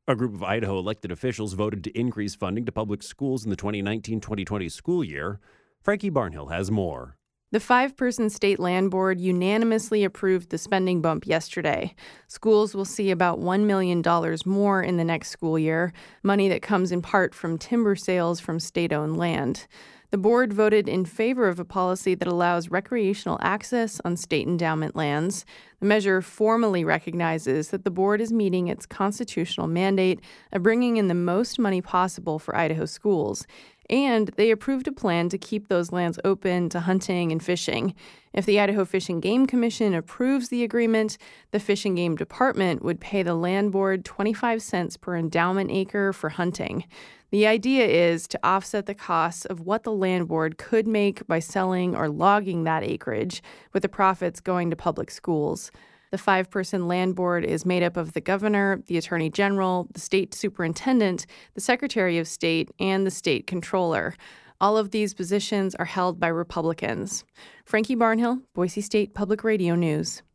A group of Idaho elected officials voted to increase funding to public schools in the 2019-2020 school year. Frankie Barnhill has more. The five-person state land board unanimously approved the spending bump yesterday. Schools will see about $1 million more in the next school year, money that comes in part from timber sales from state-owned land. The board voted in favor of a policy that allows recreational access on state endowment lands. The measure formally recognizes that the board is meeting its constitutional mandate of bringing in the most money possible for Idaho schools. And they approved a plan to keep those lands open to hunting and fishing. If the Idaho Fish and Game Commission approves the agreement, the Fish and Game Department would pay the land board 25 cents per endowment acre for hunting. The idea is to offset the costs of what the land board could make by selling or logging that acreage, with the profits going to public schools. The five-person land board is made up of the governor, the attorney general, the state superintendent, the secretary of state, and the state controller. All of these positions are held by Republicans. Frankie Barnhill, Boise State Public Radio News.